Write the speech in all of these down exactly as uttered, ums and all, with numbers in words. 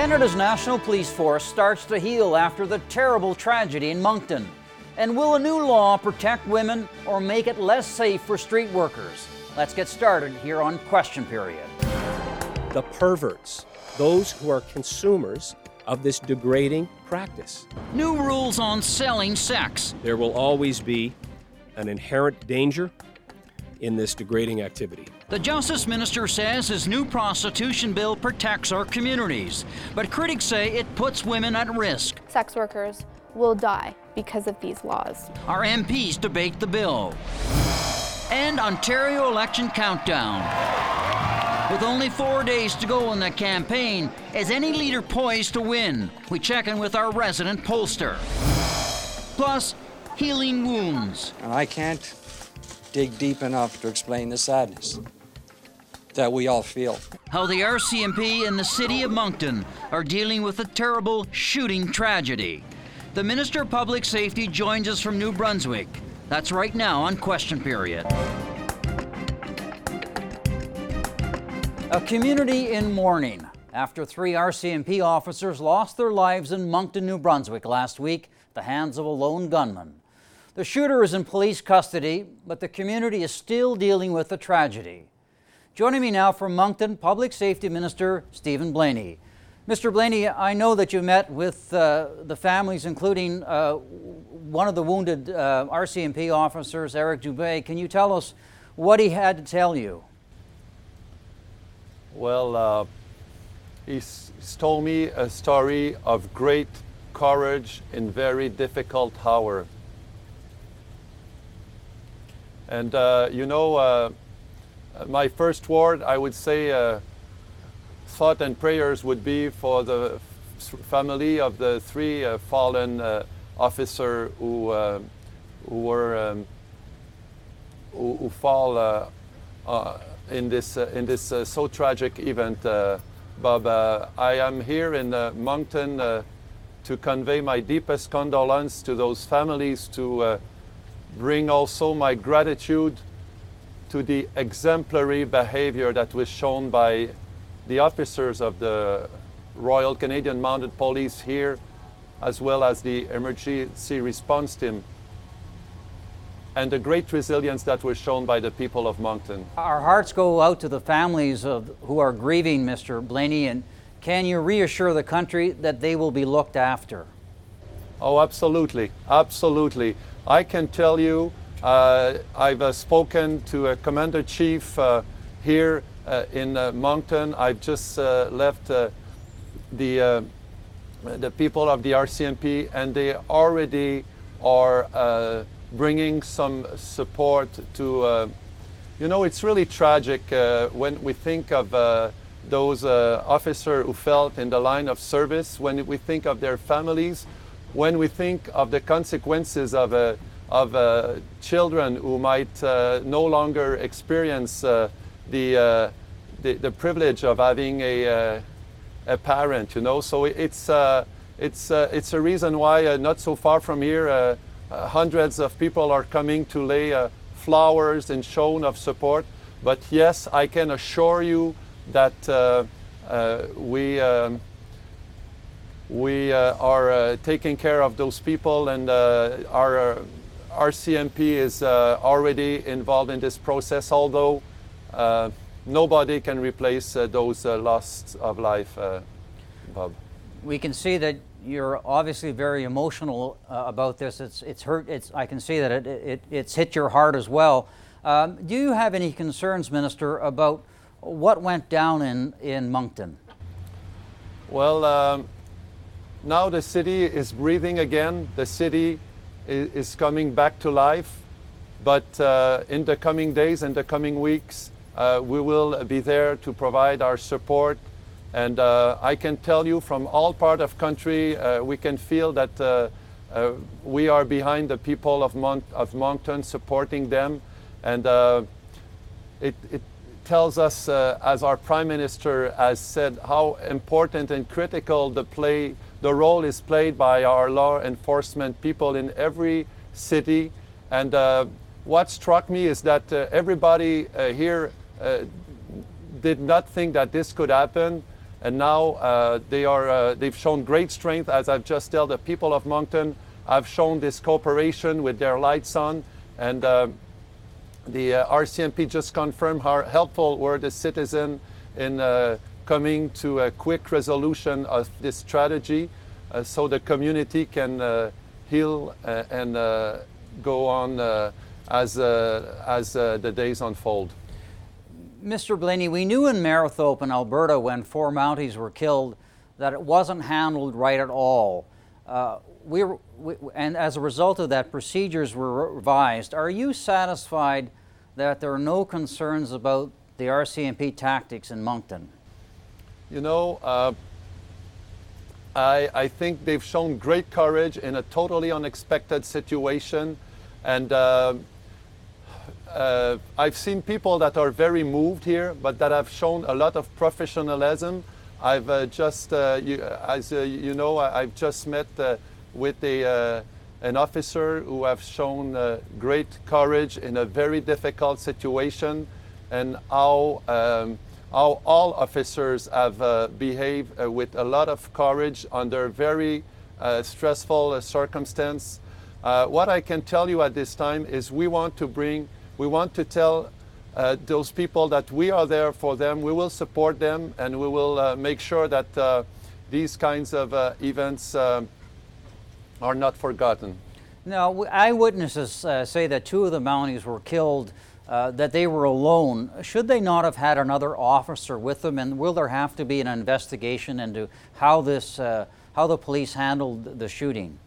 Canada's National Police Force starts to heal after the terrible tragedy in Moncton. And will a new law protect women or make it less safe for street workers? Let's get started here on Question Period. The perverts, those who are consumers of this degrading practice. New rules on selling sex. There will always be an inherent danger in this degrading activity. The Justice Minister says his new prostitution bill protects our communities, but critics say it puts women at risk. Sex workers will die because of these laws. Our M Ps debate the bill. And Ontario election countdown. With only four days to go in the campaign, is any leader poised to win? We check in with our resident pollster. Plus, healing wounds. And I can't dig deep enough to explain the sadness that we all feel. How the R C M P and the City of Moncton are dealing with a terrible shooting tragedy. The Minister of Public Safety joins us from New Brunswick. That's right now on Question Period. A community in mourning after three R C M P officers lost their lives in Moncton, New Brunswick last week at the hands of a lone gunman. The shooter is in police custody, but the community is still dealing with the tragedy. Joining me now from Moncton, Public Safety Minister Stephen Blaney. Mister Blaney, I know that you met with uh, the families, including uh, one of the wounded uh, R C M P officers, Eric Dubé. Can you tell us what he had to tell you? Well, uh, he's, he's told me a story of great courage in very difficult hour. And uh, you know, uh, my first word, I would say, uh, thought and prayers would be for the f- family of the three uh, fallen uh, officers who uh, who were um, who, who fall uh, uh, in this uh, in this uh, so tragic event. Uh, Bob, uh, I am here in uh, Moncton uh, to convey my deepest condolence to those families, to uh, bring also my gratitude to the exemplary behavior that was shown by the officers of the Royal Canadian Mounted Police here, as well as the emergency response team, and the great resilience that was shown by the people of Moncton. Our hearts go out to the families of who are grieving, Mister Blaney, and can you reassure the country that they will be looked after? Oh, absolutely, absolutely. I can tell you, uh, I've uh, spoken to a Commander-Chief uh, here uh, in uh, Moncton. I've just uh, left uh, the, uh, the people of the R C M P, and they already are uh, bringing some support to, uh, you know, it's really tragic uh, when we think of uh, those uh, officers who felt in the line of service, when we think of their families, when we think of the consequences of uh, of uh, children who might uh, no longer experience uh, the, uh, the the privilege of having a uh, a parent, you know. So it's uh, it's uh, it's a reason why uh, not so far from here, uh, uh, hundreds of people are coming to lay uh, flowers in show of support. But yes, I can assure you that uh, uh, we. Um, We uh, are uh, taking care of those people, and uh, our uh, R C M P is uh, already involved in this process, although uh, nobody can replace uh, those uh, loss of life, uh, Bob. We can see that you're obviously very emotional uh, about this. It's it's hurt. It's I can see that it, it it's hit your heart as well. Um, do you have any concerns, Minister, about what went down in in Moncton? Well. Um, Now the city is breathing again. The city is, is coming back to life. But uh, in the coming days and the coming weeks, uh, we will be there to provide our support. And uh, I can tell you from all part of country, uh, we can feel that uh, uh, we are behind the people of, Mont- of Moncton, supporting them. And uh, it, it tells us, uh, as our Prime Minister has said, how important and critical the play The role is played by our law enforcement people in every city. And uh, what struck me is that uh, everybody uh, here uh, did not think that this could happen. and now uh, they are, uh, they've shown great strength. As I've just told, the people of Moncton have shown this cooperation with their lights on, and uh, the uh, R C M P just confirmed how helpful were the citizens in uh, coming to a quick resolution of this tragedy, uh, so the community can uh, heal uh, and uh, go on uh, as, uh, as uh, the days unfold. Mister Blaney, we knew in Marithope in Alberta when four Mounties were killed that it wasn't handled right at all. Uh, we, were, we and as a result of that, procedures were revised. Are you satisfied that there are no concerns about the R C M P tactics in Moncton? You know, uh, I, I think they've shown great courage in a totally unexpected situation, and uh, uh, I've seen people that are very moved here, but that have shown a lot of professionalism. I've uh, just, uh, you, as uh, you know, I, I've just met uh, with a, uh, an officer who have shown uh, great courage in a very difficult situation, and how, um, how all officers have uh, behaved uh, with a lot of courage under very uh, stressful uh, circumstances. Uh, what I can tell you at this time is we want to bring, we want to tell uh, those people that we are there for them, we will support them, and we will uh, make sure that uh, these kinds of uh, events uh, are not forgotten. Now, eyewitnesses uh, say that two of the Mounties were killed, uh, that they were alone. Should they not have had another officer with them, and will there have to be an investigation into how this, uh, how the police handled the shooting?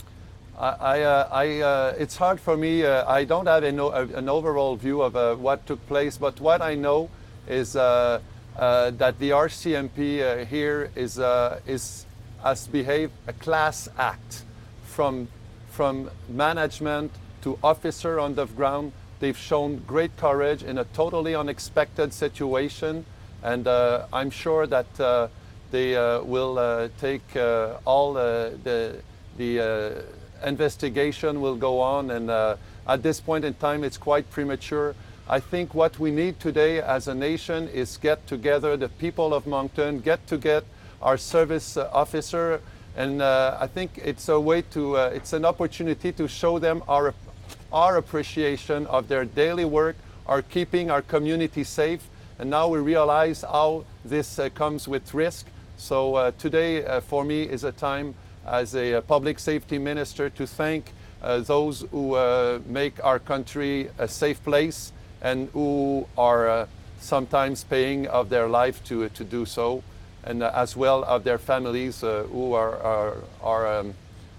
I, I, uh, I, uh, it's hard for me. Uh, I don't have an, an overall view of uh, what took place, but what I know is uh, uh, that the R C M P uh, here is, uh, is has behaved a class act from, from management to officer on the ground. They've shown great courage in a totally unexpected situation, and uh, I'm sure that uh, they uh, will uh, take uh, all uh, the the uh, investigation will go on, and uh, at this point in time it's quite premature. I think what we need today as a nation is get together the people of Moncton, get to get our service uh, officer, and uh, I think it's a way to, uh, it's an opportunity to show them our, our appreciation of their daily work, our keeping our community safe, and now we realize how this uh, comes with risk. So uh, today uh, for me is a time as a, a public safety minister to thank uh, those who uh, make our country a safe place and who are uh, sometimes paying of their life to, to do so, and uh, as well of their families uh, who are, are, are um,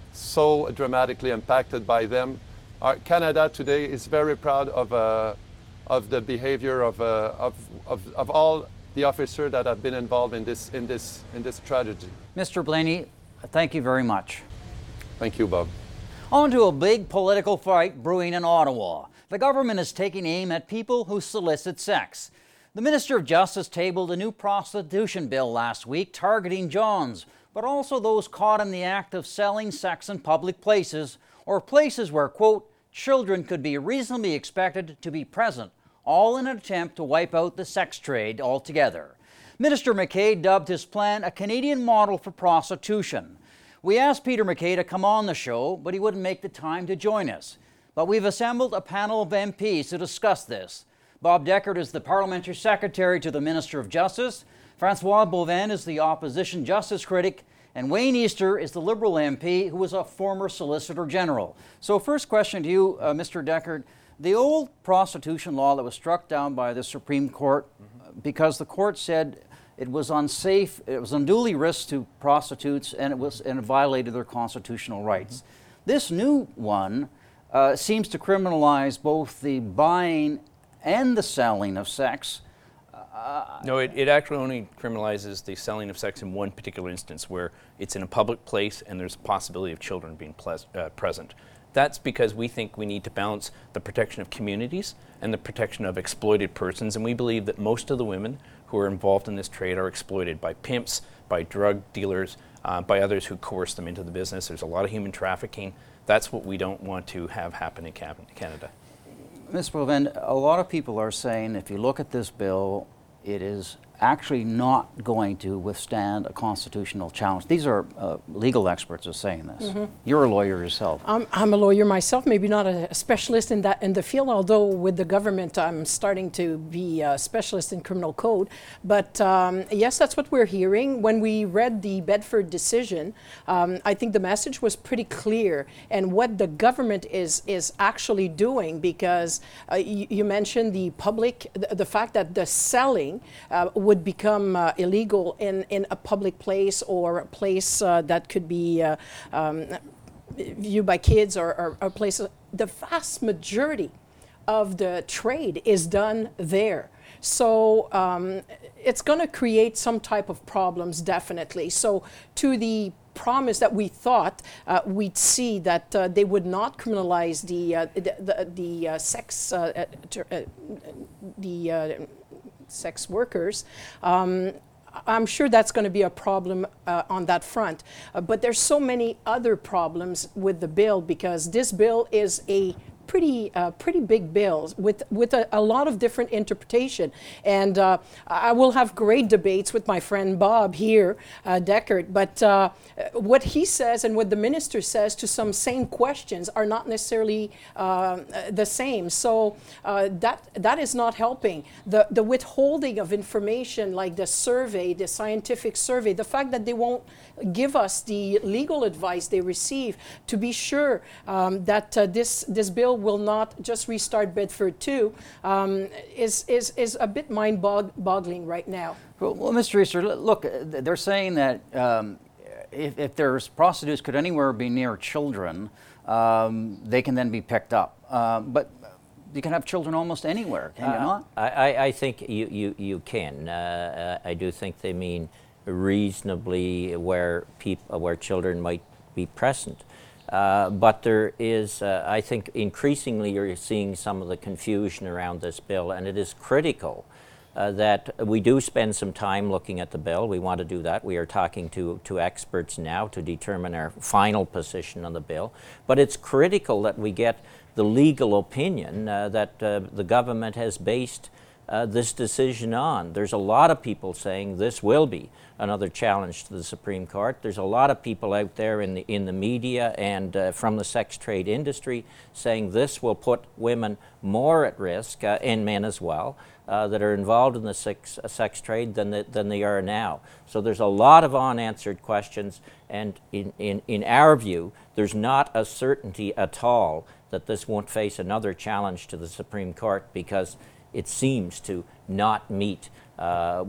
so dramatically impacted by them. Our Canada today is very proud of, uh, of the behavior of, uh, of, of, of all the officers that have been involved in this, in this, in this tragedy. Mister Blaney, thank you very much. Thank you, Bob. On to a big political fight brewing in Ottawa. The government is taking aim at people who solicit sex. The Minister of Justice tabled a new prostitution bill last week targeting Johns, but also those caught in the act of selling sex in public places or places where, quote, children could be reasonably expected to be present, all in an attempt to wipe out the sex trade altogether. Minister MacKay dubbed his plan a Canadian model for prostitution. We asked Peter MacKay to come on the show, but he wouldn't make the time to join us. But we've assembled a panel of M Ps to discuss this. Bob Deckard is the Parliamentary Secretary to the Minister of Justice, Francois Boivin is the opposition justice critic, and Wayne Easter is the Liberal M P who was a former Solicitor General. So first question to you, uh, Mister Deckard. The old prostitution law that was struck down by the Supreme Court, mm-hmm. because the court said it was unsafe, it was unduly risk to prostitutes, and it was and it violated their constitutional rights. Mm-hmm. This new one uh, seems to criminalize both the buying and the selling of sex. Uh, no, it, it actually only criminalizes the selling of sex in one particular instance where it's in a public place and there's a possibility of children being ples- uh, present. That's because we think we need to balance the protection of communities and the protection of exploited persons, and we believe that most of the women who are involved in this trade are exploited by pimps, by drug dealers, uh, by others who coerce them into the business. There's a lot of human trafficking. That's what we don't want to have happen in Canada. Miz Boivin, a lot of people are saying if you look at this bill, it is actually not going to withstand a constitutional challenge. These are uh, legal experts are saying this. Mm-hmm. You're a lawyer yourself. I'm, I'm a lawyer myself, maybe not a, a specialist in that in the field, although with the government I'm starting to be a specialist in criminal code. But um, yes, that's what we're hearing. When we read the Bedford decision, um, I think the message was pretty clear, and what the government is is actually doing, because uh, you, you mentioned the public, the, the fact that the selling uh, would become uh, illegal in, in a public place or a place uh, that could be uh, um, viewed by kids or, or, or places. The vast majority of the trade is done there. So um, it's going to create some type of problems, definitely. So to the promise that we thought uh, we'd see that uh, they would not criminalize the uh, the, the, the uh, sex uh, uh, the uh, sex workers. Um, I'm sure that's going to be a problem uh, on that front. Uh, but there's so many other problems with the bill, because this bill is a pretty uh, pretty big bill with with a, a lot of different interpretation, and uh, I will have great debates with my friend Bob here, uh, Deckert. But uh, what he says and what the minister says to some same questions are not necessarily uh, the same. So uh, that that is not helping. The the withholding of information, like the survey, the scientific survey, the fact that they won't give us the legal advice they receive to be sure um, that uh, this this bill will not just restart Bedford two, um, is, is, is a bit mind-boggling right now. Well, well Mister Easter, look, they're saying that um, if, if there's prostitutes could anywhere be near children, um, they can then be picked up. Uh, but you can have children almost anywhere, can you uh, not? I, I think you, you, you can. Uh, I do think they mean reasonably where, peop- where children might be present. Uh, but there is, uh, I think, increasingly you're seeing some of the confusion around this bill, and it is critical uh, that we do spend some time looking at the bill. We want to do that. We are talking to, to experts now to determine our final position on the bill. But it's critical that we get the legal opinion uh, that uh, the government has based uh, this decision on. There's a lot of people saying this will be another challenge to the Supreme Court. There's a lot of people out there in the in the media and uh, from the sex trade industry saying this will put women more at risk, uh, and men as well, uh, that are involved in the sex, uh, sex trade than, the, than they are now. So there's a lot of unanswered questions, and in, in, in our view, there's not a certainty at all that this won't face another challenge to the Supreme Court, because it seems to not meet uh,